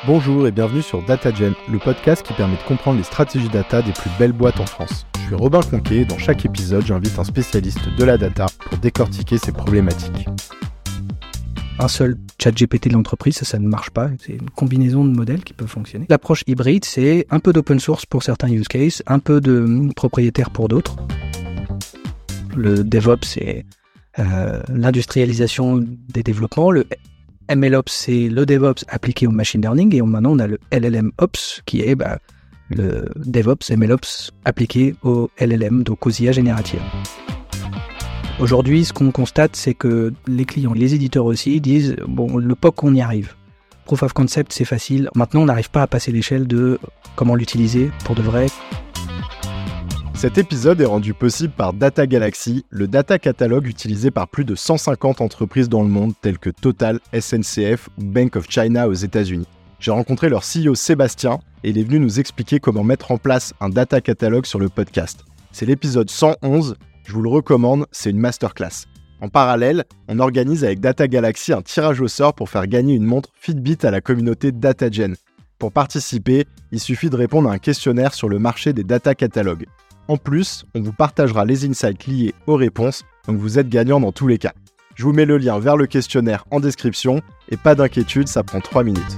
Bonjour et bienvenue sur DataGen, le podcast qui permet de comprendre les stratégies data des plus belles boîtes en France. Je suis Robin Conquet et dans chaque épisode, j'invite un spécialiste de la data pour décortiquer ces problématiques. Un seul ChatGPT de l'entreprise, ça ne marche pas. C'est une combinaison de modèles qui peuvent fonctionner. L'approche hybride, c'est un peu d'open source pour certains use cases, un peu de propriétaire pour d'autres. Le DevOps, c'est l'industrialisation des développements. Le MLOps, c'est le DevOps appliqué au machine learning. Et maintenant, on a le LLMOps, qui est le DevOps, MLOps appliqué au LLM, donc aux IA génératives. Aujourd'hui, ce qu'on constate, c'est que les clients, les éditeurs aussi, disent « bon, le POC, on y arrive. Proof of concept, c'est facile. Maintenant, on n'arrive pas à passer l'échelle de comment l'utiliser pour de vrai. » Cet épisode est rendu possible par Data Galaxy, le data catalogue utilisé par plus de 150 entreprises dans le monde, telles que Total, SNCF ou Bank of China aux États-Unis. J'ai rencontré leur CEO Sébastien et il est venu nous expliquer comment mettre en place un data catalogue sur le podcast. C'est l'épisode 111. Je vous le recommande, c'est une masterclass. En parallèle, on organise avec Data Galaxy un tirage au sort pour faire gagner une montre Fitbit à la communauté DataGen. Pour participer, il suffit de répondre à un questionnaire sur le marché des data catalogues. En plus, on vous partagera les insights liés aux réponses, donc vous êtes gagnant dans tous les cas. Je vous mets le lien vers le questionnaire en description, et pas d'inquiétude, ça prend 3 minutes.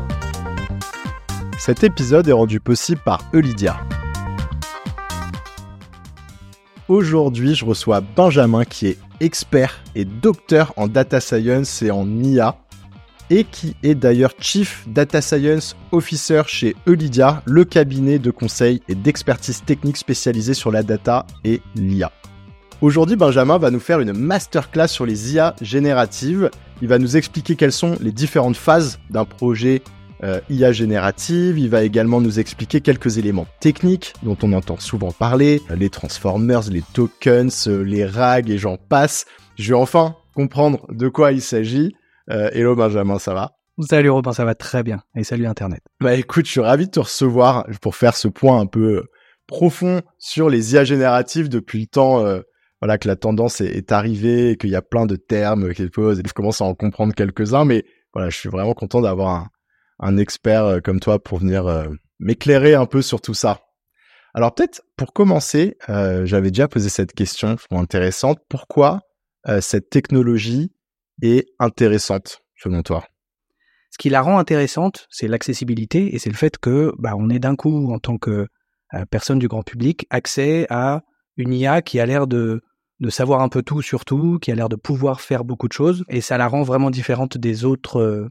Cet épisode est rendu possible par Eulydia. Aujourd'hui, je reçois Benjamin qui est expert et docteur en data science et en IA et qui est d'ailleurs Chief Data Science Officer chez Eulydia, le cabinet de conseil et d'expertise technique spécialisé sur la data et l'IA. Aujourd'hui, Benjamin va nous faire une masterclass sur les IA génératives. Il va nous expliquer quelles sont les différentes phases d'un projet IA générative. Il va également nous expliquer quelques éléments techniques dont on entend souvent parler, les transformers, les tokens, les RAG et j'en passe. Je vais enfin comprendre de quoi il s'agit. Hello Benjamin, ça va ? Salut Robin, ça va très bien. Et salut Internet. Écoute, je suis ravi de te recevoir pour faire ce point un peu profond sur les IA génératives depuis le temps que la tendance est arrivée et qu'il y a plein de termes qui se posent et je commence à en comprendre quelques-uns. Mais voilà, je suis vraiment content d'avoir un expert comme toi pour venir m'éclairer un peu sur tout ça. Alors peut-être pour commencer, j'avais déjà posé cette question, je trouve intéressante. Pourquoi cette technologie est intéressante selon toi? Ce qui la rend intéressante, c'est l'accessibilité et c'est le fait que on ait d'un coup, en tant que personne du grand public, accès à une IA qui a l'air de savoir un peu tout sur tout, qui a l'air de pouvoir faire beaucoup de choses, et ça la rend vraiment différente des autres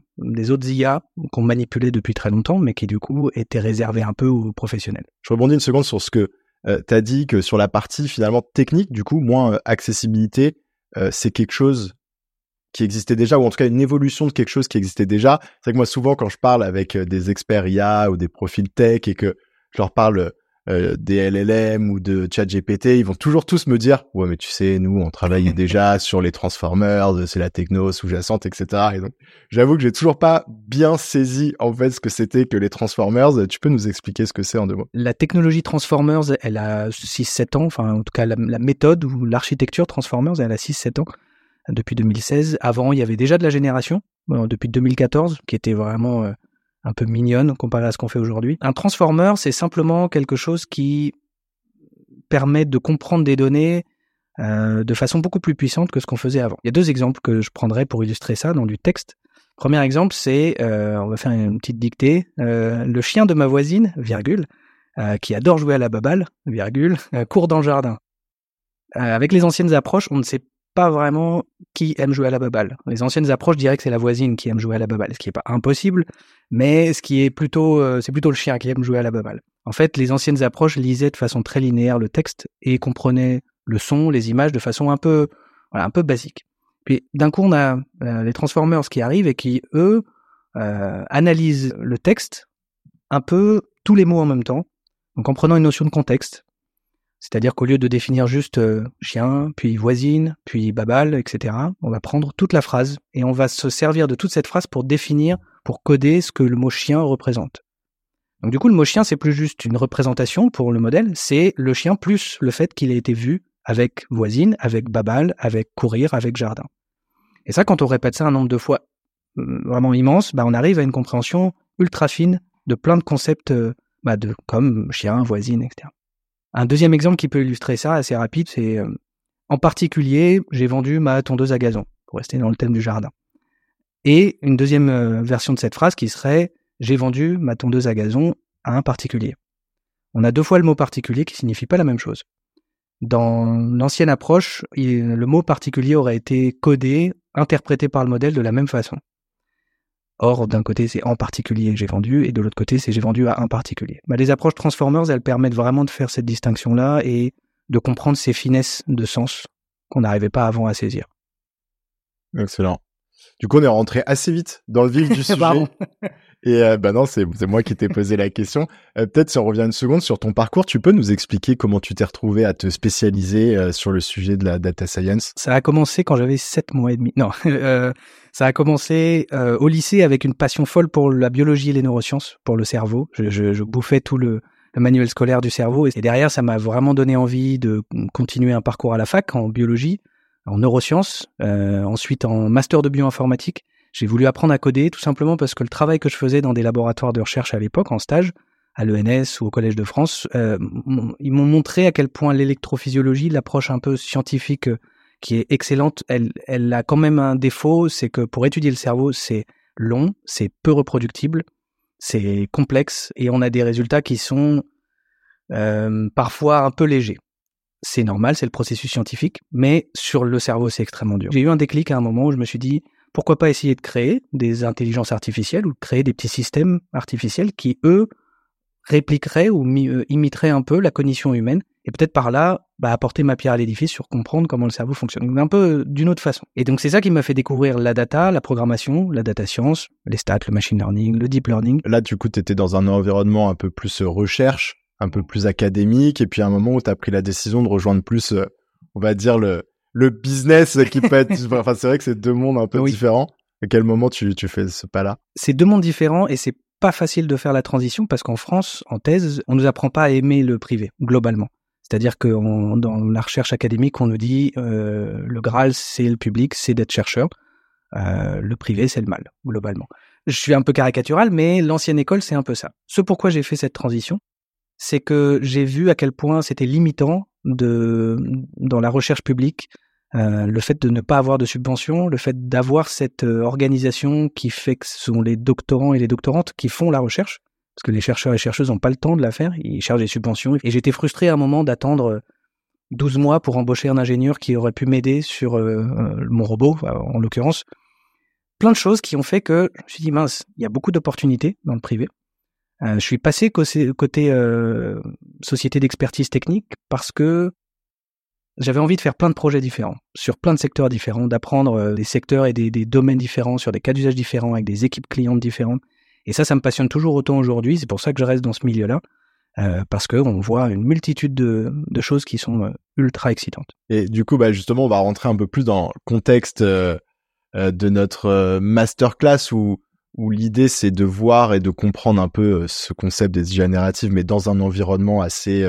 IA qu'on manipulait depuis très longtemps, mais qui du coup étaient réservées un peu aux professionnels. Je rebondis une seconde sur ce que tu as dit, que sur la partie finalement technique, du coup, moins accessibilité, c'est quelque chose qui existait déjà, ou en tout cas une évolution de quelque chose qui existait déjà. C'est vrai que moi souvent quand je parle avec des experts IA ou des profils tech et que je leur parle des LLM ou de ChatGPT, ils vont toujours tous me dire « Ouais, mais tu sais, nous, on travaillait déjà sur les transformers, c'est la techno sous-jacente, etc. » Et donc, j'avoue que j'ai toujours pas bien saisi, en fait, ce que c'était que les transformers. Tu peux nous expliquer ce que c'est en 2 mots? La technologie Transformers, elle a 6-7 ans, enfin, en tout cas, la méthode ou l'architecture Transformers, elle a 6-7 ans, depuis 2016. Avant, il y avait déjà de la génération, depuis 2014, qui était vraiment un peu mignonne comparé à ce qu'on fait aujourd'hui. Un transformer, c'est simplement quelque chose qui permet de comprendre des données de façon beaucoup plus puissante que ce qu'on faisait avant. Il y a 2 exemples que je prendrai pour illustrer ça dans du texte. Premier exemple, c'est, on va faire une petite dictée, le chien de ma voisine, virgule, qui adore jouer à la baballe, virgule, court dans le jardin. Avec les anciennes approches, on ne sait pas vraiment qui aime jouer à la baballe. Les anciennes approches diraient que c'est la voisine qui aime jouer à la baballe, ce qui est pas impossible, mais ce qui est c'est plutôt le chien qui aime jouer à la baballe. En fait, les anciennes approches lisaient de façon très linéaire le texte et comprenaient le son, les images de façon un peu basique. Puis d'un coup, on a les Transformers qui arrivent et qui, eux, analysent le texte un peu tous les mots en même temps, donc en prenant une notion de contexte. C'est-à-dire qu'au lieu de définir juste chien, puis voisine, puis baballe, etc., on va prendre toute la phrase et on va se servir de toute cette phrase pour définir, pour coder ce que le mot chien représente. Donc du coup, le mot chien, c'est plus juste une représentation pour le modèle, c'est le chien plus le fait qu'il ait été vu avec voisine, avec baballe, avec courir, avec jardin. Et ça, quand on répète ça un nombre de fois vraiment immense, on arrive à une compréhension ultra fine de plein de concepts comme chien, voisine, etc. Un deuxième exemple qui peut illustrer ça, assez rapide, c'est en particulier, j'ai vendu ma tondeuse à gazon, pour rester dans le thème du jardin. Et une deuxième version de cette phrase qui serait « j'ai vendu ma tondeuse à gazon à un particulier ». On a 2 fois le mot particulier qui signifie pas la même chose. Dans l'ancienne approche, le mot particulier aurait été codé, interprété par le modèle de la même façon. Or, d'un côté, c'est en particulier j'ai vendu, et de l'autre côté, c'est j'ai vendu à un particulier. Les approches Transformers, elles permettent vraiment de faire cette distinction-là et de comprendre ces finesses de sens qu'on n'arrivait pas avant à saisir. Excellent. Du coup, on est rentré assez vite dans le vif du sujet. Et non, c'est moi qui t'ai posé la question. Peut-être si on revient une seconde sur ton parcours, tu peux nous expliquer comment tu t'es retrouvé à te spécialiser sur le sujet de la data science? Ça a commencé quand j'avais 7 mois et demi. Non, ça a commencé au lycée avec une passion folle pour la biologie et les neurosciences, pour le cerveau. Je bouffais tout le manuel scolaire du cerveau. Et derrière, ça m'a vraiment donné envie de continuer un parcours à la fac en biologie, en neurosciences, ensuite en master de bioinformatique. J'ai voulu apprendre à coder tout simplement parce que le travail que je faisais dans des laboratoires de recherche à l'époque, en stage, à l'ENS ou au Collège de France, ils m'ont montré à quel point l'électrophysiologie, l'approche un peu scientifique qui est excellente, elle a quand même un défaut, c'est que pour étudier le cerveau, c'est long, c'est peu reproductible, c'est complexe et on a des résultats qui sont parfois un peu légers. C'est normal, c'est le processus scientifique, mais sur le cerveau, c'est extrêmement dur. J'ai eu un déclic à un moment où je me suis dit, pourquoi pas essayer de créer des intelligences artificielles ou de créer des petits systèmes artificiels qui, eux, répliqueraient ou imiteraient un peu la cognition humaine et peut-être par là apporter ma pierre à l'édifice sur comprendre comment le cerveau fonctionne, donc un peu d'une autre façon. Et donc c'est ça qui m'a fait découvrir la data, la programmation, la data science, les stats, le machine learning, le deep learning. Là, du coup, tu étais dans un environnement un peu plus recherche, un peu plus académique, et puis à un moment où tu as pris la décision de rejoindre plus, on va dire, le business qui peut être... Enfin, c'est vrai que c'est 2 mondes un peu différents. À quel moment tu fais ce pas-là? C'est 2 mondes différents et c'est pas facile de faire la transition parce qu'en France, en thèse, on nous apprend pas à aimer le privé, globalement. C'est-à-dire que dans la recherche académique, on nous dit le Graal, c'est le public, c'est d'être chercheur. Le privé, c'est le mal, globalement. Je suis un peu caricatural, mais l'ancienne école, c'est un peu ça. Ce pourquoi j'ai fait cette transition, c'est que j'ai vu à quel point c'était limitant dans la recherche publique, le fait de ne pas avoir de subvention, le fait d'avoir cette organisation qui fait que ce sont les doctorants et les doctorantes qui font la recherche, parce que les chercheurs et chercheuses n'ont pas le temps de la faire, ils cherchent des subventions. Et j'étais frustré à un moment d'attendre 12 mois pour embaucher un ingénieur qui aurait pu m'aider sur mon robot, en l'occurrence. Plein de choses qui ont fait que je me suis dit, mince, il y a beaucoup d'opportunités dans le privé. Je suis passé côté société d'expertise technique parce que j'avais envie de faire plein de projets différents, sur plein de secteurs différents, d'apprendre des secteurs et des domaines différents, sur des cas d'usage différents, avec des équipes clientes différentes. Et ça me passionne toujours autant aujourd'hui. C'est pour ça que je reste dans ce milieu-là, parce qu'on voit une multitude de choses qui sont ultra excitantes. Et du coup, justement, on va rentrer un peu plus dans le contexte de notre masterclass où l'idée, c'est de voir et de comprendre un peu ce concept des génératives, mais dans un environnement assez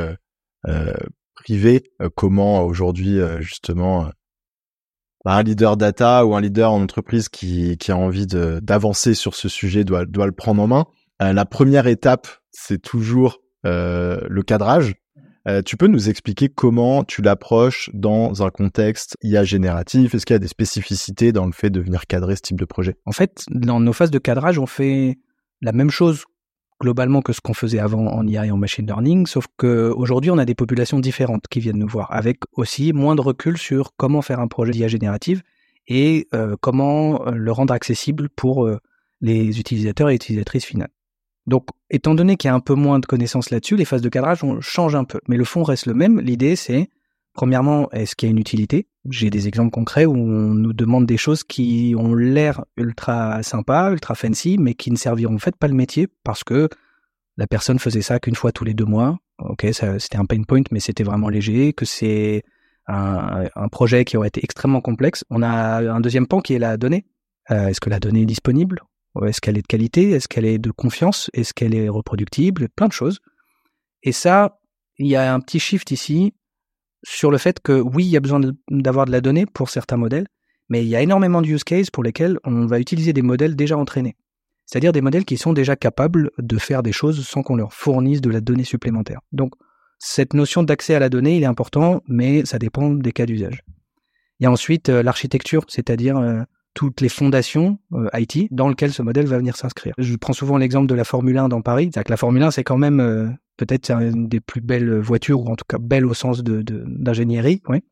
privé, comment aujourd'hui, justement, un leader data ou un leader en entreprise qui a envie d'avancer sur ce sujet doit le prendre en main. La première étape, c'est toujours le cadrage. Tu peux nous expliquer comment tu l'approches dans un contexte IA génératif? Est-ce qu'il y a des spécificités dans le fait de venir cadrer ce type de projet? En fait, dans nos phases de cadrage, on fait la même chose globalement que ce qu'on faisait avant en IA et en machine learning, sauf qu'aujourd'hui, on a des populations différentes qui viennent nous voir, avec aussi moins de recul sur comment faire un projet d'IA générative et comment le rendre accessible pour les utilisateurs et utilisatrices finales. Donc, étant donné qu'il y a un peu moins de connaissances là-dessus, les phases de cadrage, on change un peu. Mais le fond reste le même. L'idée, c'est, premièrement, est-ce qu'il y a une utilité? J'ai des exemples concrets où on nous demande des choses qui ont l'air ultra sympa, ultra fancy, mais qui ne serviront en fait pas le métier parce que la personne faisait ça qu'une fois tous les 2 mois. Ok, ça, c'était un pain point, mais c'était vraiment léger, que c'est un projet qui aurait été extrêmement complexe. On a un deuxième pan qui est la donnée. Est-ce que la donnée est disponible? Est-ce qu'elle est de qualité? Est-ce qu'elle est de confiance? Est-ce qu'elle est reproductible? Plein de choses. Et ça, il y a un petit shift ici sur le fait que oui, il y a besoin d'avoir de la donnée pour certains modèles, mais il y a énormément de use cases pour lesquels on va utiliser des modèles déjà entraînés. C'est-à-dire des modèles qui sont déjà capables de faire des choses sans qu'on leur fournisse de la donnée supplémentaire. Donc, cette notion d'accès à la donnée, il est important, mais ça dépend des cas d'usage. Il y a ensuite l'architecture, c'est-à-dire toutes les fondations IT dans lesquelles ce modèle va venir s'inscrire. Je prends souvent l'exemple de la Formule 1 dans Paris. C'est-à-dire que la Formule 1, c'est quand même peut-être une des plus belles voitures, ou en tout cas belle au sens d'ingénierie. Ouais.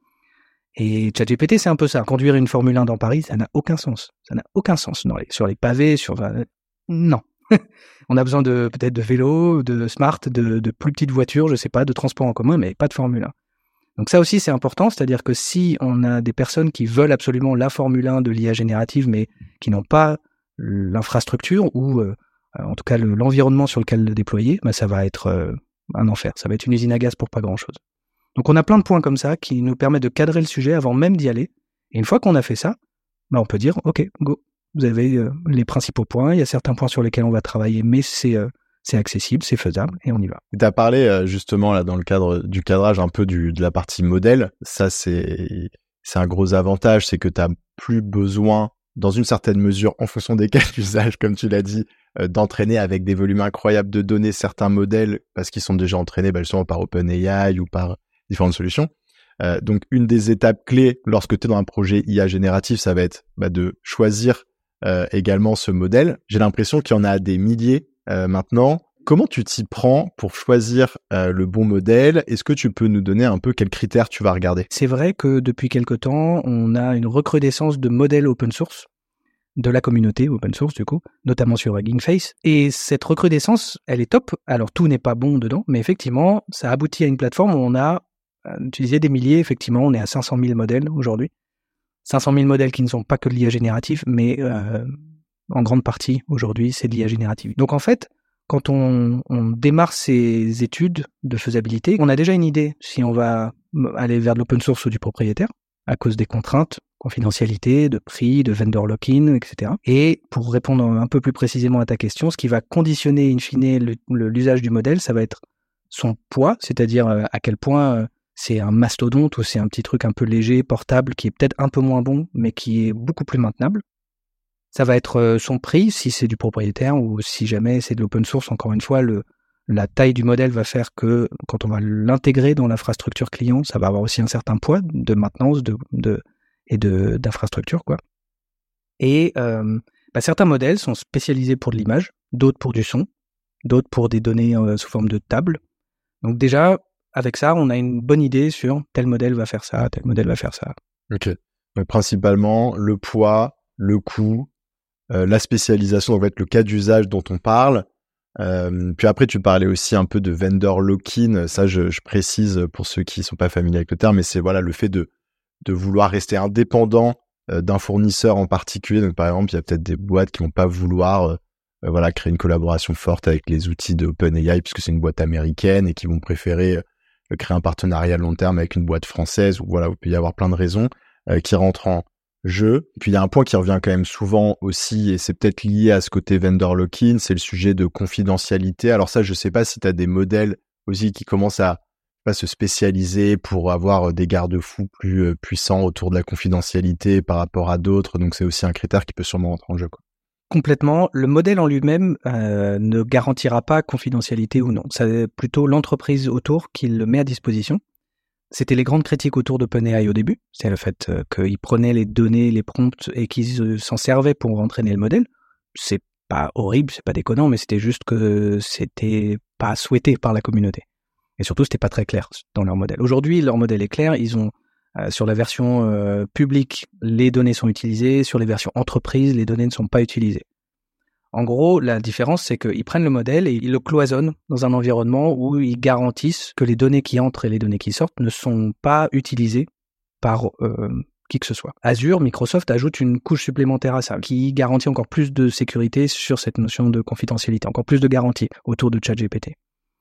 Et ChatGPT, c'est un peu ça. Conduire une Formule 1 dans Paris, ça n'a aucun sens. Ça n'a aucun sens. Sur les pavés, non. On a besoin peut-être de vélos, de smart, de plus petites voitures, je sais pas, de transport en commun, mais pas de Formule 1. Donc ça aussi, c'est important, c'est-à-dire que si on a des personnes qui veulent absolument la Formule 1 de l'IA générative, mais qui n'ont pas l'infrastructure ou en tout cas l'environnement sur lequel le déployer, bah, ça va être un enfer, ça va être une usine à gaz pour pas grand-chose. Donc on a plein de points comme ça qui nous permettent de cadrer le sujet avant même d'y aller. Et une fois qu'on a fait ça, bah, on peut dire, OK, go, vous avez les principaux points, il y a certains points sur lesquels on va travailler, mais c'est accessible, c'est faisable, et on y va. Tu as parlé justement là dans le cadre du cadrage un peu de la partie modèle. Ça, c'est un gros avantage, c'est que tu n'as plus besoin, dans une certaine mesure, en fonction des cas d'usage, comme tu l'as dit, d'entraîner avec des volumes incroyables de données certains modèles parce qu'ils sont déjà entraînés justement par OpenAI ou par différentes solutions. Donc, une des étapes clés lorsque tu es dans un projet IA génératif, ça va être de choisir également ce modèle. J'ai l'impression qu'il y en a des milliers maintenant. Comment tu t'y prends pour choisir le bon modèle? Est-ce que tu peux nous donner un peu quels critères tu vas regarder? C'est vrai que depuis quelque temps, on a une recrudescence de modèles open source, de la communauté open source du coup, notamment sur Hugging Face. Et cette recrudescence, elle est top. Alors tout n'est pas bon dedans, mais effectivement, ça aboutit à une plateforme où on a, tu disais des milliers, effectivement, on est à 500 000 modèles aujourd'hui. 500 000 modèles qui ne sont pas que de l'IA générative, mais en grande partie, aujourd'hui, c'est de l'IA générative. Donc en fait, quand on démarre ces études de faisabilité, on a déjà une idée si on va aller vers de l'open source ou du propriétaire, à cause des contraintes, confidentialité, de prix, de vendor lock-in, etc. Et pour répondre un peu plus précisément à ta question, ce qui va conditionner in fine l'usage du modèle, ça va être son poids, c'est-à-dire à quel point c'est un mastodonte ou c'est un petit truc un peu léger, portable, qui est peut-être un peu moins bon, mais qui est beaucoup plus maintenable. Ça va être son prix, si c'est du propriétaire ou si jamais c'est de l'open source. Encore une fois, la taille du modèle va faire que quand on va l'intégrer dans l'infrastructure client, ça va avoir aussi un certain poids de maintenance et d'infrastructure, quoi. Et certains modèles sont spécialisés pour de l'image, d'autres pour du son, d'autres pour des données sous forme de table. Donc déjà, avec ça, on a une bonne idée sur tel modèle va faire ça, tel modèle va faire ça. Ok. Donc principalement le poids, le coût, la spécialisation, donc va être le cas d'usage dont on parle. Puis après, tu parlais aussi un peu de vendor lock-in. Ça, je précise pour ceux qui sont pas familiers avec le terme, mais c'est voilà le fait de vouloir rester indépendant d'un fournisseur en particulier. Donc par exemple, il y a peut-être des boîtes qui vont pas vouloir créer une collaboration forte avec les outils de OpenAI puisque c'est une boîte américaine et qui vont préférer créer un partenariat à long terme avec une boîte française. Ou voilà, il peut y avoir plein de raisons qui rentrent en jeu. Puis il y a un point qui revient quand même souvent aussi, et c'est peut-être lié à ce côté vendor lock-in, c'est le sujet de confidentialité. Alors ça, je sais pas si tu as des modèles aussi qui commencent à se spécialiser pour avoir des garde-fous plus puissants autour de la confidentialité par rapport à d'autres. Donc c'est aussi un critère qui peut sûrement rentrer en jeu, quoi. Complètement. Le modèle en lui-même ne garantira pas confidentialité ou non. C'est plutôt l'entreprise autour qui le met à disposition. C'était les grandes critiques autour d'OpenAI au début. C'est le fait qu'ils prenaient les données, les prompts et qu'ils s'en servaient pour entraîner le modèle. C'est pas horrible, c'est pas déconnant, mais c'était juste que c'était pas souhaité par la communauté. Et surtout, c'était pas très clair dans leur modèle. Aujourd'hui, leur modèle est clair. Ils ont sur la version publique, les données sont utilisées. Sur les versions entreprises, les données ne sont pas utilisées. En gros, la différence, c'est qu'ils prennent le modèle et ils le cloisonnent dans un environnement où ils garantissent que les données qui entrent et les données qui sortent ne sont pas utilisées par qui que ce soit. Azure, Microsoft ajoute une couche supplémentaire à ça, qui garantit encore plus de sécurité sur cette notion de confidentialité, encore plus de garanties autour de ChatGPT.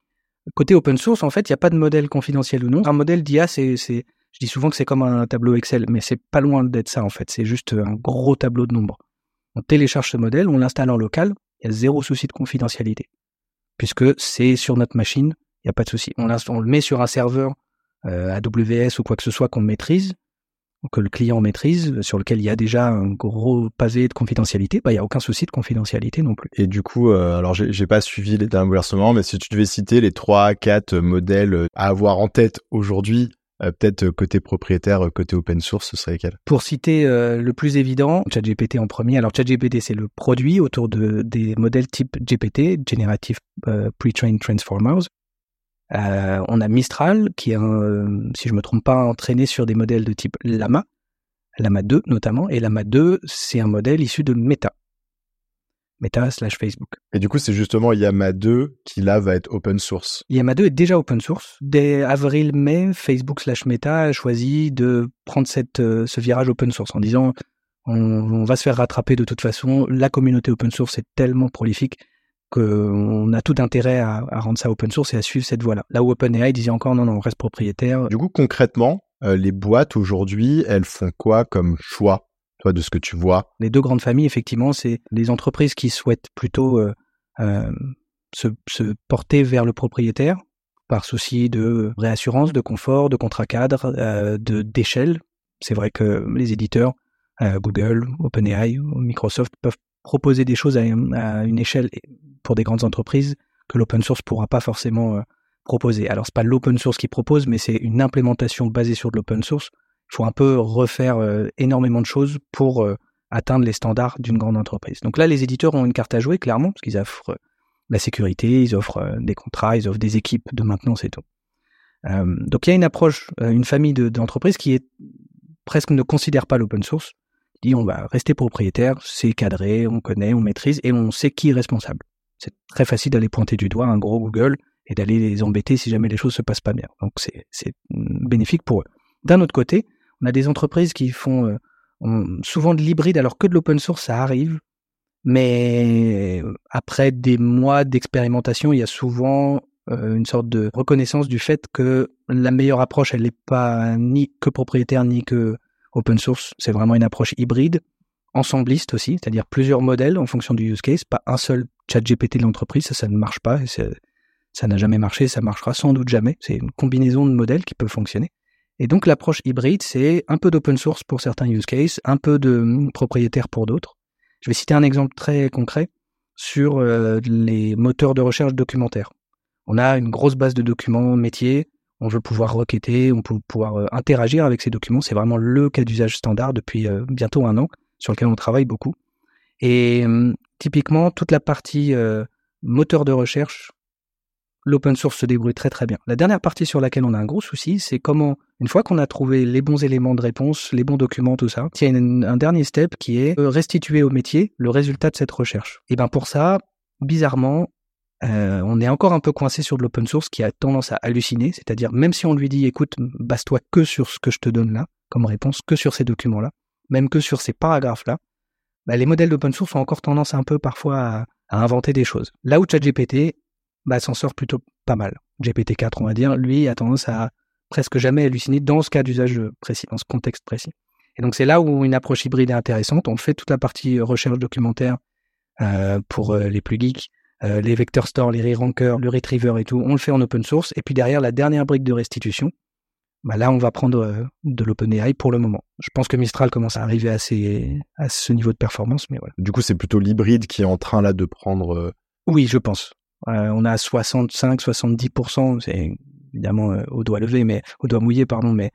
Côté open source, en fait, il n'y a pas de modèle confidentiel ou non. Un modèle d'IA, je dis souvent que c'est comme un tableau Excel, mais c'est pas loin d'être ça, en fait. C'est juste un gros tableau de nombres. On télécharge ce modèle, on l'installe en local, il y a zéro souci de confidentialité. Puisque c'est sur notre machine, il n'y a pas de souci. On le met sur un serveur AWS ou quoi que ce soit qu'on maîtrise, que le client maîtrise, sur lequel il y a déjà un gros pavé de confidentialité, il n'y a aucun souci de confidentialité non plus. Et du coup, alors j'ai pas suivi les derniers bouleversements, mais si tu devais citer les 3-4 modèles à avoir en tête aujourd'hui, peut-être côté propriétaire, côté open source, ce serait lesquels? Pour citer le plus évident, ChatGPT en premier. Alors ChatGPT, c'est le produit autour des modèles type GPT, Generative Pre-trained Transformers. On a Mistral, qui est, si je me trompe pas, entraîné sur des modèles de type Llama 2 notamment, et Llama 2, c'est un modèle issu de Meta / Facebook. Et du coup, c'est justement Llama 2 qui là va être open source. Llama 2 est déjà open source. Dès avril-mai, Facebook / Meta a choisi de prendre ce virage open source en disant on va se faire rattraper de toute façon. La communauté open source est tellement prolifique qu'on a tout intérêt à rendre ça open source et à suivre cette voie-là. Là où OpenAI disait encore non, on reste propriétaire. Du coup, concrètement, les boîtes aujourd'hui, elles font quoi comme choix, toi, de ce que tu vois? Les deux grandes familles, effectivement, c'est des entreprises qui souhaitent plutôt se porter vers le propriétaire par souci de réassurance, de confort, de contrat cadre, d'échelle. C'est vrai que les éditeurs, Google, OpenAI, Microsoft, peuvent proposer des choses à une échelle pour des grandes entreprises que l'open source pourra pas forcément proposer. Alors c'est pas l'open source qui propose, mais c'est une implémentation basée sur de l'open source. Il faut un peu refaire énormément de choses pour atteindre les standards d'une grande entreprise. Donc là, les éditeurs ont une carte à jouer, clairement, parce qu'ils offrent la sécurité, ils offrent des contrats, ils offrent des équipes de maintenance et tout. Donc il y a une approche, une famille d'entreprises qui est presque ne considère pas l'open source. Dit on va rester propriétaire, c'est cadré, on connaît, on maîtrise et on sait qui est responsable. C'est très facile d'aller pointer du doigt un gros Google et d'aller les embêter si jamais les choses se passent pas bien. Donc c'est bénéfique pour eux. D'un autre côté, on a des entreprises qui font souvent de l'hybride alors que de l'open source ça arrive, mais après des mois d'expérimentation, il y a souvent une sorte de reconnaissance du fait que la meilleure approche, elle n'est pas ni que propriétaire ni que open source, c'est vraiment une approche hybride, ensembliste aussi, c'est-à-dire plusieurs modèles en fonction du use case, pas un seul ChatGPT de l'entreprise, ça ne marche pas, ça n'a jamais marché, ça marchera sans doute jamais, c'est une combinaison de modèles qui peut fonctionner. Et donc l'approche hybride, c'est un peu d'open source pour certains use cases, un peu de propriétaire pour d'autres. Je vais citer un exemple très concret sur les moteurs de recherche documentaires. On a une grosse base de documents métiers, on veut pouvoir requêter, on peut pouvoir interagir avec ces documents. C'est vraiment le cas d'usage standard depuis bientôt 1 an, sur lequel on travaille beaucoup. Et typiquement, toute la partie moteur de recherche, l'open source se débrouille très très bien. La dernière partie sur laquelle on a un gros souci, c'est comment, une fois qu'on a trouvé les bons éléments de réponse, les bons documents, tout ça, il y a un dernier step qui est restituer au métier le résultat de cette recherche. Et bien pour ça, bizarrement, on est encore un peu coincé sur de l'open source qui a tendance à halluciner, c'est-à-dire même si on lui dit écoute, base-toi que sur ce que je te donne là, comme réponse, que sur ces documents-là, même que sur ces paragraphes-là, les modèles d'open source ont encore tendance un peu parfois à inventer des choses. Là où ChatGPT s'en sort plutôt pas mal. GPT-4, on va dire, lui a tendance à presque jamais halluciner dans ce cas d'usage précis, dans ce contexte précis. Et donc c'est là où une approche hybride est intéressante. On fait toute la partie recherche documentaire pour les plus geeks, les vector store, les re-rankers, le retriever et tout, on le fait en open source. Et puis derrière, la dernière brique de restitution, là, on va prendre de l'OpenAI pour le moment. Je pense que Mistral commence à arriver à ce niveau de performance, mais voilà. Du coup, c'est plutôt l'hybride qui est en train là de prendre... Oui, je pense. On a 65-70%, c'est évidemment au doigt levé, mais au doigt mouillé, pardon, mais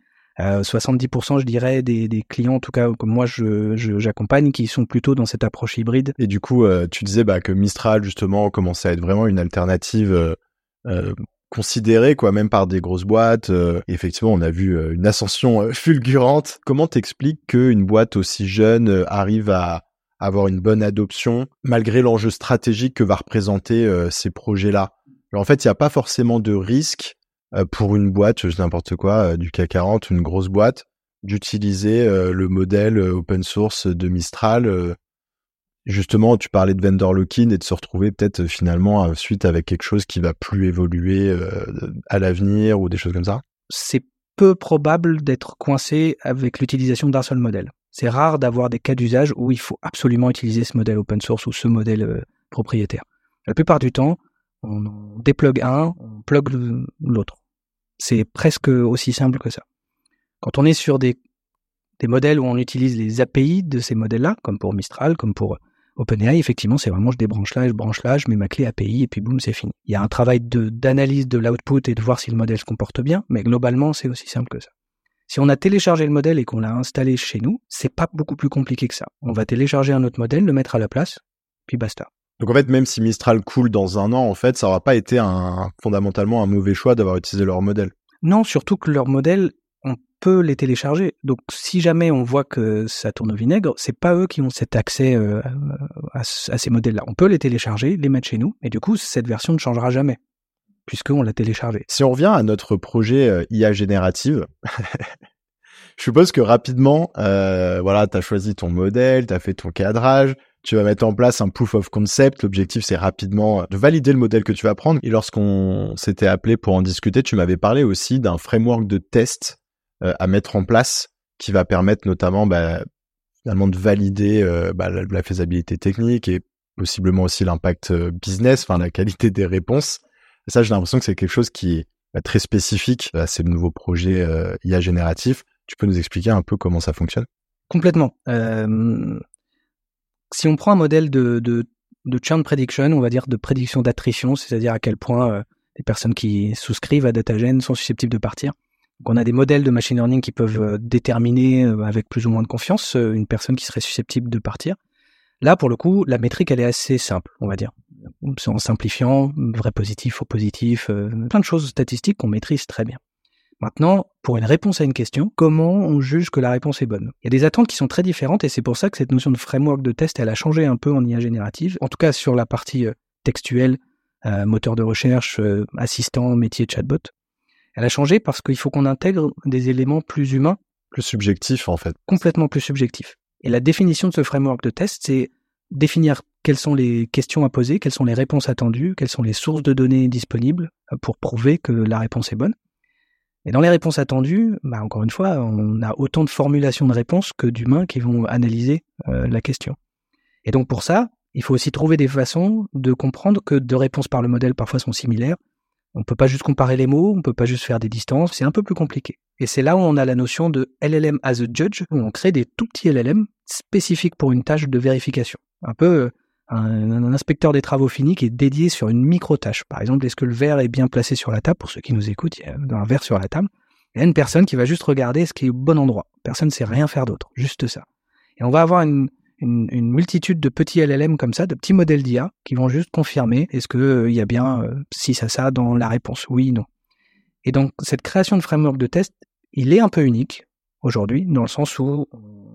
70%, je dirais, des clients, en tout cas, comme moi, j'accompagne, qui sont plutôt dans cette approche hybride. Et du coup, tu disais que Mistral, justement, commençait à être vraiment une alternative considérée, quoi, même par des grosses boîtes. Effectivement, on a vu une ascension fulgurante. Comment t'expliques qu'une boîte aussi jeune arrive à avoir une bonne adoption, malgré l'enjeu stratégique que va représenter ces projets-là? Alors, en fait, il n'y a pas forcément de risque pour une boîte, n'importe quoi, du CAC 40, une grosse boîte, d'utiliser le modèle open source de Mistral. Justement, tu parlais de vendor lock-in et de se retrouver peut-être finalement ensuite avec quelque chose qui va plus évoluer à l'avenir ou des choses comme ça. C'est peu probable d'être coincé avec l'utilisation d'un seul modèle. C'est rare d'avoir des cas d'usage où il faut absolument utiliser ce modèle open source ou ce modèle propriétaire. La plupart du temps, on déplugue un, on plug l'autre. C'est presque aussi simple que ça. Quand on est sur des Des modèles où on utilise les API de ces modèles-là, comme pour Mistral, comme pour OpenAI, effectivement, c'est vraiment je débranche là, je mets ma clé API et puis boum, c'est fini. Il y a un travail d'analyse de l'output et de voir si le modèle se comporte bien, mais globalement, c'est aussi simple que ça. Si on a téléchargé le modèle et qu'on l'a installé chez nous, c'est pas beaucoup plus compliqué que ça. On va télécharger un autre modèle, le mettre à la place, puis basta. Donc en fait, même si Mistral coule dans un an, en fait, ça n'aura pas été fondamentalement un mauvais choix d'avoir utilisé leur modèle. Non, surtout que leur modèle, on peut les télécharger. Donc si jamais on voit que ça tourne au vinaigre, c'est pas eux qui ont cet accès à ces modèles-là. On peut les télécharger, les mettre chez nous, et du coup, cette version ne changera jamais, puisqu'on l'a téléchargée. Si on revient à notre projet IA générative, je suppose que rapidement, voilà, tu as choisi ton modèle, tu as fait ton cadrage, tu vas mettre en place un proof of concept. L'objectif, c'est rapidement de valider le modèle que tu vas prendre. Et lorsqu'on s'était appelé pour en discuter, tu m'avais parlé aussi d'un framework de test à mettre en place qui va permettre notamment finalement de valider la faisabilité technique et possiblement aussi l'impact business, enfin la qualité des réponses. Et ça, j'ai l'impression que c'est quelque chose qui est très spécifique à ces nouveaux projets IA génératifs. Tu peux nous expliquer un peu comment ça fonctionne ? Complètement. Si on prend un modèle de churn prediction, on va dire de prédiction d'attrition, c'est-à-dire à quel point les personnes qui souscrivent à DataGen sont susceptibles de partir. Donc on a des modèles de machine learning qui peuvent déterminer avec plus ou moins de confiance une personne qui serait susceptible de partir. Là, pour le coup, la métrique, elle est assez simple, on va dire. En simplifiant, vrai positif, faux positif, plein de choses statistiques qu'on maîtrise très bien. Maintenant, pour une réponse à une question, comment on juge que la réponse est bonne ? Il y a des attentes qui sont très différentes et c'est pour ça que cette notion de framework de test, elle a changé un peu en IA générative. En tout cas, sur la partie textuelle, moteur de recherche, assistant, métier, chatbot. Elle a changé parce qu'il faut qu'on intègre des éléments plus humains. Plus subjectifs, en fait. Complètement plus subjectifs. Et la définition de ce framework de test, c'est définir quelles sont les questions à poser, quelles sont les réponses attendues, quelles sont les sources de données disponibles pour prouver que la réponse est bonne. Et dans les réponses attendues, encore une fois, on a autant de formulations de réponses que d'humains qui vont analyser la question. Et donc pour ça, il faut aussi trouver des façons de comprendre que deux réponses par le modèle parfois sont similaires. On ne peut pas juste comparer les mots, on ne peut pas juste faire des distances, c'est un peu plus compliqué. Et c'est là où on a la notion de LLM as a judge, où on crée des tout petits LLM spécifiques pour une tâche de vérification. Un peu un inspecteur des travaux finis qui est dédié sur une micro-tâche. Par exemple, est-ce que le verre est bien placé sur la table ? Pour ceux qui nous écoutent, il y a un verre sur la table. Il y a une personne qui va juste regarder est-ce qu'il est au bon endroit. Personne ne sait rien faire d'autre, juste ça. Et on va avoir une multitude de petits LLM comme ça, de petits modèles d'IA qui vont juste confirmer est-ce qu'il y a bien ci, ça dans la réponse, oui, non. Et donc, cette création de framework de test, il est un peu unique aujourd'hui, dans le sens où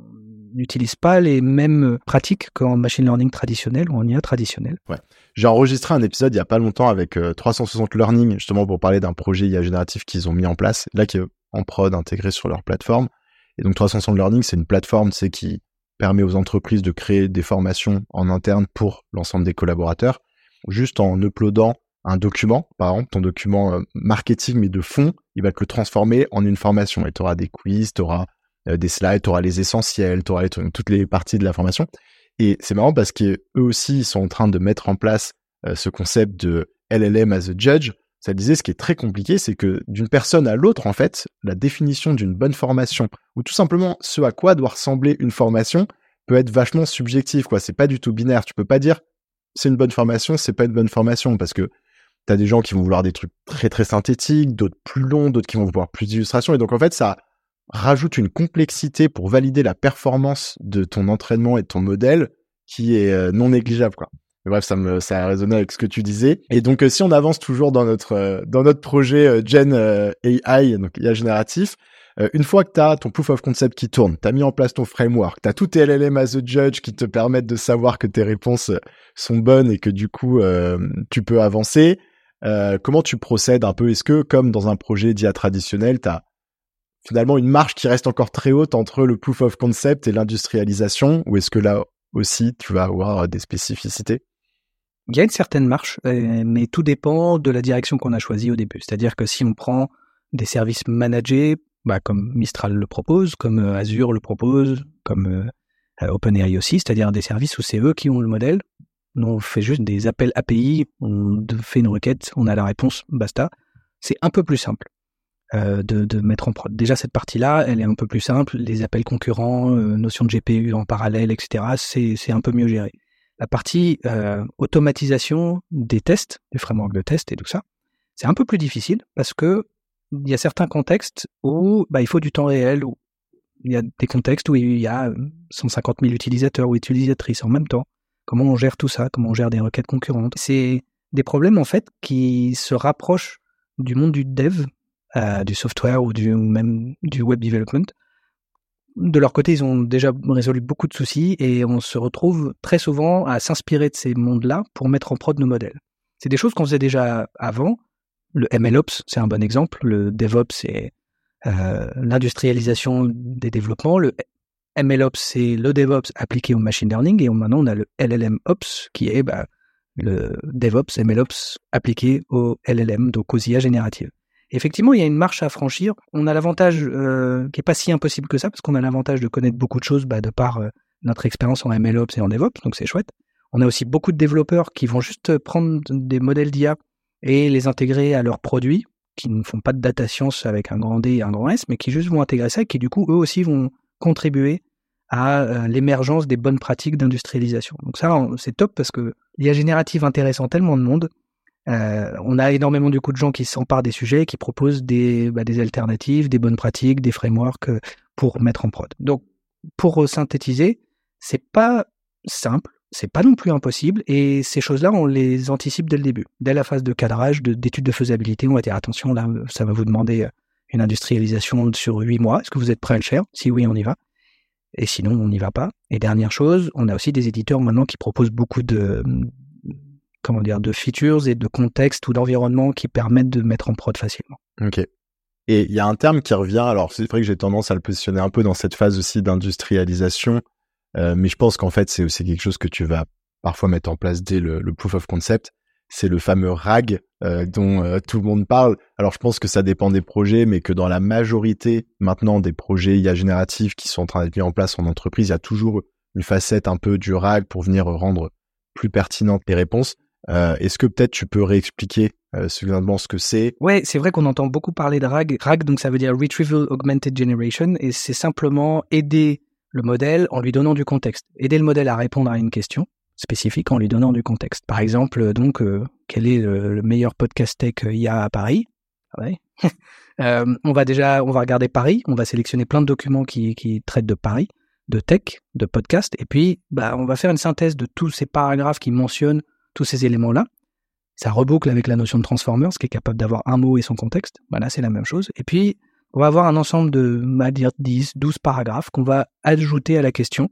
on n'utilise pas les mêmes pratiques qu'en machine learning traditionnel ou en IA traditionnel. Ouais. J'ai enregistré un épisode il n'y a pas longtemps avec 360 Learning, justement pour parler d'un projet IA génératif qu'ils ont mis en place, là qui est en prod, intégré sur leur plateforme. Et donc 360 Learning, c'est une plateforme qui permet aux entreprises de créer des formations en interne pour l'ensemble des collaborateurs, juste en uploadant un document, par exemple, ton document marketing, mais de fond, il va te le transformer en une formation. Et tu auras des quiz, tu auras des slides, tu auras les essentiels, tu auras toutes les parties de la formation. Et c'est marrant parce qu'eux aussi, ils sont en train de mettre en place ce concept de LLM as a judge. Ça disait, ce qui est très compliqué, c'est que d'une personne à l'autre, en fait, la définition d'une bonne formation, ou tout simplement ce à quoi doit ressembler une formation, peut être vachement subjectif, quoi. C'est pas du tout binaire. Tu peux pas dire c'est une bonne formation, c'est pas une bonne formation, parce que t'as des gens qui vont vouloir des trucs très très synthétiques, d'autres plus longs, d'autres qui vont vouloir plus d'illustrations. Et donc en fait, ça rajoute une complexité pour valider la performance de ton entraînement et de ton modèle qui est non négligeable, quoi. Mais bref, ça a résonné avec ce que tu disais. Et donc, si on avance toujours dans notre projet Gen AI, donc IA génératif, une fois que tu as ton proof of concept qui tourne, tu as mis en place ton framework, tu as tous tes LLM as a judge qui te permettent de savoir que tes réponses sont bonnes et que du coup, tu peux avancer. Comment tu procèdes un peu ? Est-ce que, comme dans un projet d'IA traditionnel, tu as finalement une marge qui reste encore très haute entre le proof of concept et l'industrialisation, ou est-ce que là aussi, tu vas avoir des spécificités ? Il y a une certaine marche, mais tout dépend de la direction qu'on a choisie au début. C'est-à-dire que si on prend des services managés, comme Mistral le propose, comme Azure le propose, comme OpenAI aussi, c'est-à-dire des services où c'est eux qui ont le modèle, nous on fait juste des appels API, on fait une requête, on a la réponse, basta. C'est un peu plus simple. de mettre en prod. Déjà, cette partie-là, elle est un peu plus simple. Les appels concurrents, notion de GPU en parallèle, etc., c'est un peu mieux géré. La partie automatisation des tests, des frameworks de test et tout ça, c'est un peu plus difficile parce que il y a certains contextes où il faut du temps réel, où il y a des contextes où il y a 150 000 utilisateurs ou utilisatrices en même temps. Comment on gère tout ça? Comment on gère des requêtes concurrentes? C'est des problèmes, en fait, qui se rapprochent du monde du dev, du software ou même du web development. De leur côté, ils ont déjà résolu beaucoup de soucis et on se retrouve très souvent à s'inspirer de ces mondes-là pour mettre en prod nos modèles. C'est des choses qu'on faisait déjà avant. Le MLOps, c'est un bon exemple. Le DevOps, c'est l'industrialisation des développements. Le MLOps, c'est le DevOps appliqué au machine learning. Et maintenant, on a le LLMOps, qui est le DevOps, MLOps appliqué au LLM, donc aux IA génératives. Effectivement, il y a une marche à franchir. On a l'avantage qui est pas si impossible que ça, parce qu'on a l'avantage de connaître beaucoup de choses de par notre expérience en MLOps et en DevOps, donc c'est chouette. On a aussi beaucoup de développeurs qui vont juste prendre des modèles d'IA et les intégrer à leurs produits, qui ne font pas de data science avec un grand D et un grand S, mais qui juste vont intégrer ça et qui du coup, eux aussi, vont contribuer à l'émergence des bonnes pratiques d'industrialisation. Donc ça, c'est top parce que l'IA générative intéresse tellement de monde. On a énormément du coup de gens qui s'emparent des sujets, qui proposent des alternatives, des bonnes pratiques, des frameworks pour mettre en prod. Donc, pour synthétiser, c'est pas simple, c'est pas non plus impossible, et ces choses-là, on les anticipe dès le début. Dès la phase de cadrage, d'étude de faisabilité, on va dire attention, là, ça va vous demander une industrialisation sur 8 mois. Est-ce que vous êtes prêt à le faire? Si oui, on y va. Et sinon, on n'y va pas. Et dernière chose, on a aussi des éditeurs maintenant qui proposent beaucoup de features et de contextes ou d'environnements qui permettent de mettre en prod facilement. Ok. Et il y a un terme qui revient, alors c'est vrai que j'ai tendance à le positionner un peu dans cette phase aussi d'industrialisation, mais je pense qu'en fait c'est aussi quelque chose que tu vas parfois mettre en place dès le proof of concept, c'est le fameux RAG dont tout le monde parle. Alors je pense que ça dépend des projets, mais que dans la majorité maintenant des projets IA génératifs qui sont en train d'être mis en place en entreprise, il y a toujours une facette un peu du RAG pour venir rendre plus pertinentes les réponses. Est-ce que peut-être tu peux réexpliquer succinctement ce que c'est? Ouais, c'est vrai qu'on entend beaucoup parler de RAG. RAG, donc ça veut dire Retrieval Augmented Generation, et c'est simplement aider le modèle en lui donnant du contexte. Aider le modèle à répondre à une question spécifique en lui donnant du contexte. Par exemple, donc, quel est le meilleur podcast tech IA à Paris? Ouais. On va regarder Paris, on va sélectionner plein de documents qui traitent de Paris, de tech, de podcast, et puis on va faire une synthèse de tous ces paragraphes qui mentionnent tous ces éléments-là. Ça reboucle avec la notion de transformer, ce qui est capable d'avoir un mot et son contexte. Là, c'est la même chose. Et puis, on va avoir un ensemble de, 10, 12 paragraphes qu'on va ajouter à la question.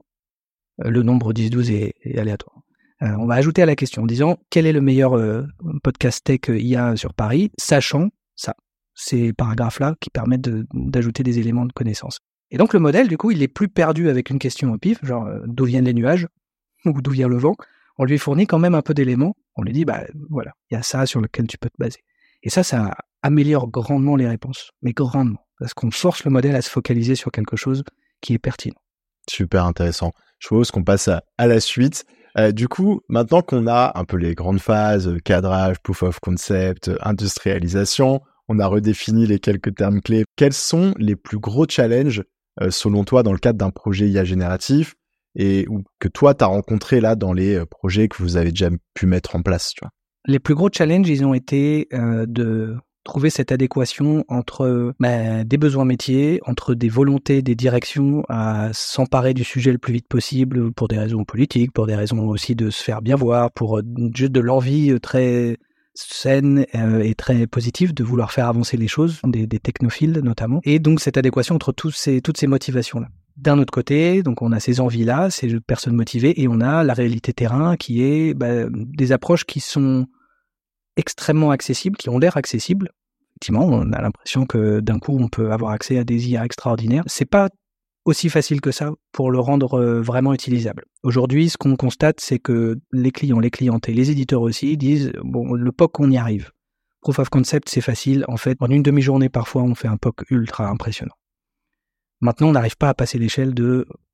Le nombre 10, 12 est aléatoire. On va ajouter à la question en disant quel est le meilleur podcast tech IA sur Paris, sachant ça. Ces paragraphes-là qui permettent d'ajouter des éléments de connaissance. Et donc, le modèle, du coup, il est plus perdu avec une question au pif, genre d'où viennent les nuages ou d'où vient le vent. On lui fournit quand même un peu d'éléments. On lui dit, voilà, il y a ça sur lequel tu peux te baser. Et ça améliore grandement les réponses. Mais grandement. Parce qu'on force le modèle à se focaliser sur quelque chose qui est pertinent. Super intéressant. Je propose qu'on passe à la suite. Du coup, maintenant qu'on a un peu les grandes phases, cadrage, proof of concept, industrialisation, on a redéfini les quelques termes clés. Quels sont les plus gros challenges, selon toi, dans le cadre d'un projet IA génératif? Et que toi, tu as rencontré là dans les projets que vous avez déjà pu mettre en place, tu vois? Les plus gros challenges, ils ont été de trouver cette adéquation entre des besoins métiers, entre des volontés, des directions à s'emparer du sujet le plus vite possible pour des raisons politiques, pour des raisons aussi de se faire bien voir, pour juste de l'envie très saine et très positive de vouloir faire avancer les choses, des technophiles notamment. Et donc cette adéquation entre toutes ces motivations-là. D'un autre côté, donc on a ces envies-là, ces personnes motivées, et on a la réalité terrain qui est des approches qui sont extrêmement accessibles, qui ont l'air accessibles. Effectivement, on a l'impression que d'un coup, on peut avoir accès à des IA extraordinaires. C'est pas aussi facile que ça pour le rendre vraiment utilisable. Aujourd'hui, ce qu'on constate, c'est que les clients, les clientes et les éditeurs aussi disent, le POC, on y arrive. Proof of concept, c'est facile. En fait, en une demi-journée, parfois, on fait un POC ultra impressionnant. Maintenant, on n'arrive pas à passer l'échelle de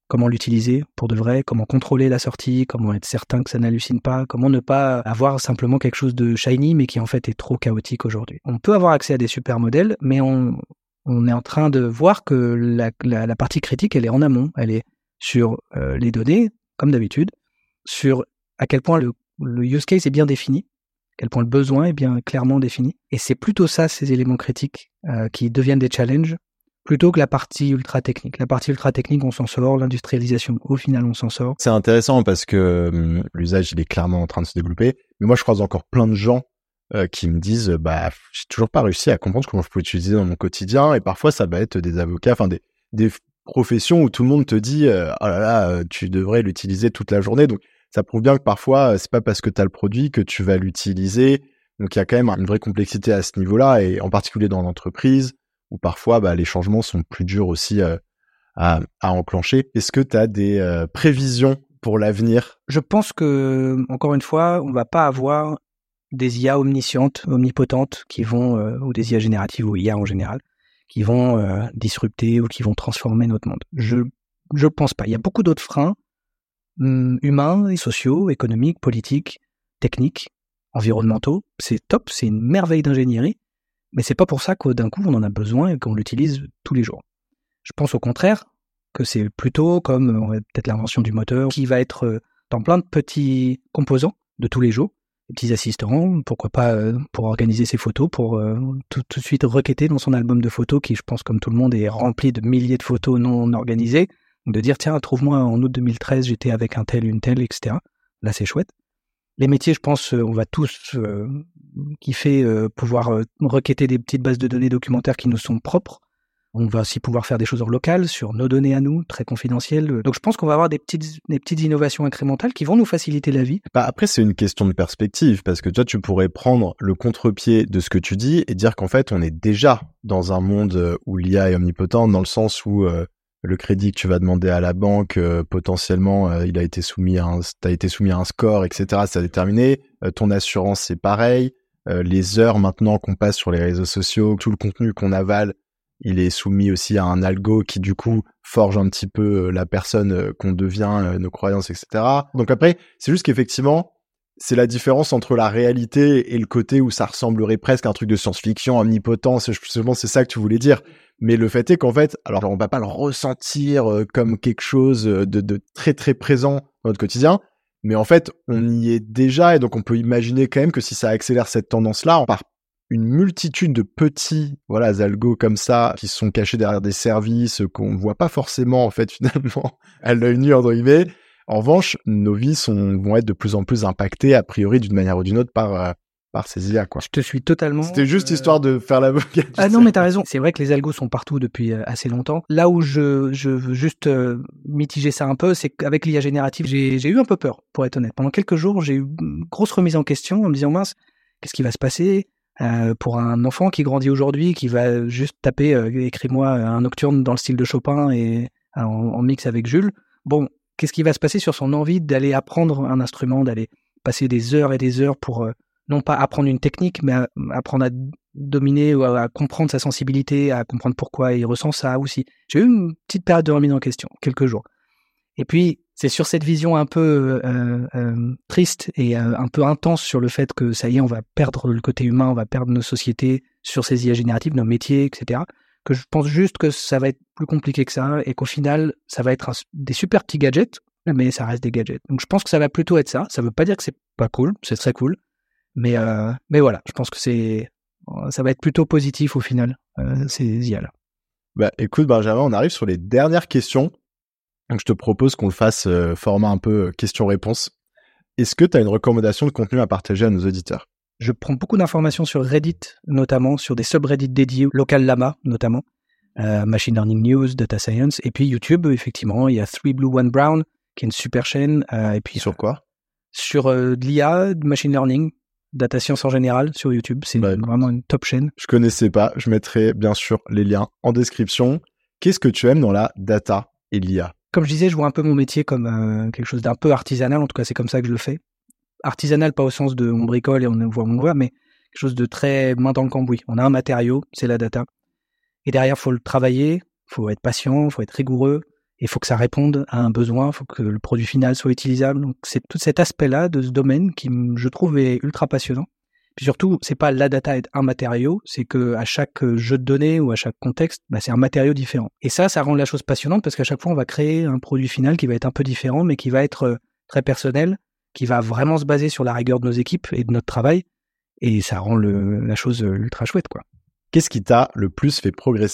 comment l'utiliser pour de vrai, comment contrôler la sortie, comment être certain que ça n'hallucine pas, comment ne pas avoir simplement quelque chose de shiny mais qui en fait est trop chaotique aujourd'hui. On peut avoir accès à des super modèles, mais on est en train de voir que la partie critique, elle est en amont, elle est sur les données, comme d'habitude, sur à quel point le use case est bien défini, à quel point le besoin est bien clairement défini, et c'est plutôt ça, ces éléments critiques, qui deviennent des challenges, plutôt que la partie ultra technique. La partie ultra technique, on s'en sort, l'industrialisation, au final, on s'en sort. C'est intéressant parce que l'usage, il est clairement en train de se développer. Mais moi, je croise encore plein de gens qui me disent, j'ai toujours pas réussi à comprendre comment je peux l'utiliser dans mon quotidien. Et parfois, ça va être des avocats, enfin des professions où tout le monde te dit, oh là là, tu devrais l'utiliser toute la journée. Donc, ça prouve bien que parfois, c'est pas parce que tu as le produit que tu vas l'utiliser. Donc, il y a quand même une vraie complexité à ce niveau-là, et en particulier dans l'entreprise, où parfois les changements sont plus durs aussi à enclencher. Est-ce que tu as des prévisions pour l'avenir? Je pense que, encore une fois, on va pas avoir des IA omniscientes, omnipotentes, qui vont, ou des IA génératives, ou IA en général, qui vont disrupter ou qui vont transformer notre monde. Je pense pas. Il y a beaucoup d'autres freins humains et sociaux, économiques, politiques, techniques, environnementaux. C'est top, c'est une merveille d'ingénierie. Mais c'est pas pour ça que d'un coup on en a besoin et qu'on l'utilise tous les jours. Je pense au contraire que c'est plutôt comme peut-être l'invention du moteur qui va être dans plein de petits composants de tous les jours, des petits assistants, pourquoi pas pour organiser ses photos, pour tout de suite requêter dans son album de photos qui, je pense comme tout le monde, est rempli de milliers de photos non organisées, de dire tiens, trouve-moi en août 2013 j'étais avec un tel, une telle, etc. Là c'est chouette. Les métiers, je pense, on va tous kiffer pouvoir requêter des petites bases de données documentaires qui nous sont propres. On va aussi pouvoir faire des choses en local sur nos données à nous, très confidentielles. Donc je pense qu'on va avoir des petites innovations incrémentales qui vont nous faciliter la vie. Après, c'est une question de perspective, parce que toi, tu pourrais prendre le contre-pied de ce que tu dis et dire qu'en fait, on est déjà dans un monde où l'IA est omnipotente, dans le sens où le crédit que tu vas demander à la banque, potentiellement, il a été soumis à t'as été soumis à un score, etc. C'est déterminé. Ton assurance, c'est pareil. Les heures maintenant qu'on passe sur les réseaux sociaux, tout le contenu qu'on avale, il est soumis aussi à un algo qui, du coup, forge un petit peu la personne qu'on devient, nos croyances, etc. Donc après, c'est juste qu'effectivement, c'est la différence entre la réalité et le côté où ça ressemblerait presque à un truc de science-fiction omnipotent. Je pense c'est ça que tu voulais dire. Mais le fait est qu'en fait, alors on va pas le ressentir comme quelque chose de très très présent dans notre quotidien, mais en fait, on y est déjà, et donc on peut imaginer quand même que si ça accélère cette tendance-là, par une multitude de petits algos comme ça qui sont cachés derrière des services qu'on ne voit pas forcément en fait finalement à l'œil nu entre guillemets. En revanche, nos vies vont être de plus en plus impactées a priori d'une manière ou d'une autre par ces IA, quoi. Je te suis totalement. C'était juste histoire de faire l'avocat. Ah non, mais t'as raison. C'est vrai que les algos sont partout depuis assez longtemps. Là où je veux juste mitiger ça un peu, c'est qu'avec l'IA générative, j'ai eu un peu peur, pour être honnête. Pendant quelques jours, j'ai eu une grosse remise en question en me disant mince, qu'est-ce qui va se passer pour un enfant qui grandit aujourd'hui, qui va juste taper écris-moi un nocturne dans le style de Chopin et en mix avec Jules. Bon, qu'est-ce qui va se passer sur son envie d'aller apprendre un instrument, d'aller passer des heures et des heures pour non pas apprendre une technique, mais apprendre à dominer ou à comprendre sa sensibilité, à comprendre pourquoi il ressent ça aussi. J'ai eu une petite période de remise en question, quelques jours. Et puis, c'est sur cette vision un peu triste et un peu intense sur le fait que ça y est, on va perdre le côté humain, on va perdre nos sociétés sur ces IA génératives, nos métiers, etc., que je pense juste que ça va être plus compliqué que ça et qu'au final, ça va être des super petits gadgets, mais ça reste des gadgets. Donc je pense que ça va plutôt être ça. Ça veut pas dire que c'est pas cool, c'est très cool. Mais voilà, je pense que ça va être plutôt positif au final, ces IA-là. Bah, écoute, Benjamin, on arrive sur les dernières questions. Donc, je te propose qu'on le fasse format un peu question-réponse. Est-ce que tu as une recommandation de contenu à partager à nos auditeurs? Je prends beaucoup d'informations sur Reddit, notamment, sur des subreddits dédiés, Local Llama, notamment, Machine Learning News, Data Science, et puis YouTube, effectivement, il y a 3 Blue 1 Brown, qui est une super chaîne. Et puis sur quoi? Sur de l'IA, de Machine Learning, Data Science en général, sur YouTube. C'est vraiment une top chaîne. Je connaissais pas, je mettrai bien sûr les liens en description. Qu'est-ce que tu aimes dans la data et l'IA? Comme je disais, je vois un peu mon métier comme quelque chose d'un peu artisanal, en tout cas c'est comme ça que je le fais. Artisanal, pas au sens de on bricole et on voit, mais quelque chose de très main dans le cambouis. On a un matériau, c'est la data. Et derrière, il faut le travailler, il faut être patient, il faut être rigoureux. il faut que ça réponde à un besoin, il faut que le produit final soit utilisable. Donc c'est tout cet aspect-là de ce domaine qui, je trouve, est ultra passionnant. Puis surtout, c'est pas la data est un matériau, c'est que à chaque jeu de données ou à chaque contexte, c'est un matériau différent. Et ça rend la chose passionnante parce qu'à chaque fois, on va créer un produit final qui va être un peu différent, mais qui va être très personnel, qui va vraiment se baser sur la rigueur de nos équipes et de notre travail. Et ça rend la chose ultra chouette, quoi. Qu'est-ce qui t'a le plus fait progresser ?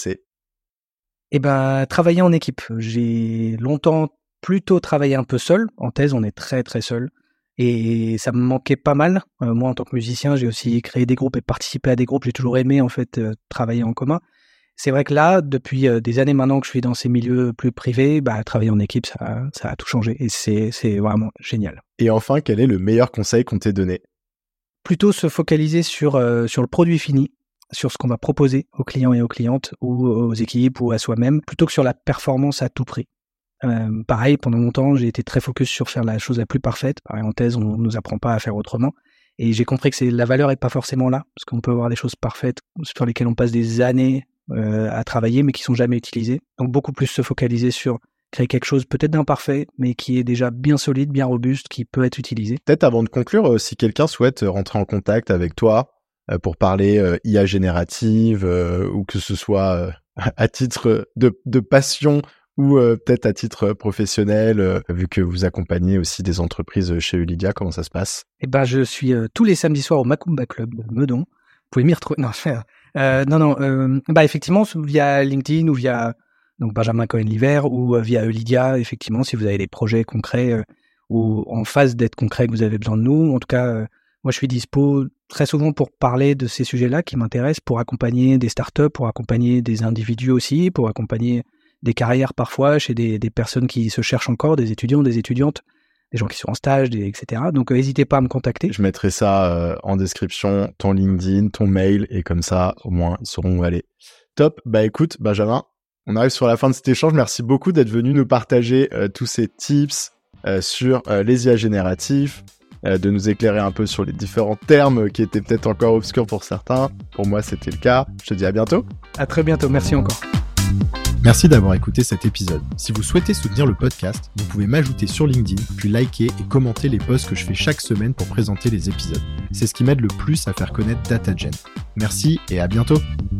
Travailler en équipe. J'ai longtemps plutôt travaillé un peu seul. En thèse, on est très très seul. Et ça me manquait pas mal. Moi, en tant que musicien, j'ai aussi créé des groupes et participé à des groupes. J'ai toujours aimé, en fait, travailler en commun. C'est vrai que là, depuis des années maintenant que je suis dans ces milieux plus privés, travailler en équipe, ça a tout changé. Et c'est vraiment génial. Et enfin, quel est le meilleur conseil qu'on t'ait donné ? Plutôt se focaliser sur le produit fini, sur ce qu'on va proposer aux clients et aux clientes, ou aux équipes, ou à soi-même, plutôt que sur la performance à tout prix. Pareil, pendant longtemps, j'ai été très focus sur faire la chose la plus parfaite. Pareil, en thèse, on nous apprend pas à faire autrement. Et j'ai compris que la valeur est pas forcément là, parce qu'on peut avoir des choses parfaites sur lesquelles on passe des années à travailler, mais qui sont jamais utilisées. Donc beaucoup plus se focaliser sur créer quelque chose peut-être d'imparfait, mais qui est déjà bien solide, bien robuste, qui peut être utilisé. Peut-être avant de conclure, si quelqu'un souhaite rentrer en contact avec toi pour parler IA générative, ou que ce soit à titre de passion, ou peut-être à titre professionnel, vu que vous accompagnez aussi des entreprises chez Eulydia, comment ça se passe ? Je suis tous les samedis soirs au Macumba Club de Meudon. Vous pouvez m'y retrouver. Effectivement, via LinkedIn ou via Benjamin Cohen-Liver ou via Eulydia, effectivement, si vous avez des projets concrets ou en phase d'être concrets que vous avez besoin de nous. En tout cas, moi, je suis dispo très souvent pour parler de ces sujets-là qui m'intéressent, pour accompagner des startups, pour accompagner des individus aussi, pour accompagner des carrières parfois chez des personnes qui se cherchent encore, des étudiants, des étudiantes, des gens qui sont en stage, etc. Donc, n'hésitez pas à me contacter. Je mettrai ça en description, ton LinkedIn, ton mail, et comme ça, au moins, ils sauront où aller. Top. Écoute, Benjamin, on arrive sur la fin de cet échange. Merci beaucoup d'être venu nous partager tous ces tips sur les IA génératifs, de nous éclairer un peu sur les différents termes qui étaient peut-être encore obscurs pour certains. Pour moi, c'était le cas. Je te dis à bientôt. À très bientôt. Merci encore. Merci d'avoir écouté cet épisode. Si vous souhaitez soutenir le podcast, vous pouvez m'ajouter sur LinkedIn, puis liker et commenter les posts que je fais chaque semaine pour présenter les épisodes. C'est ce qui m'aide le plus à faire connaître DataGen. Merci et à bientôt.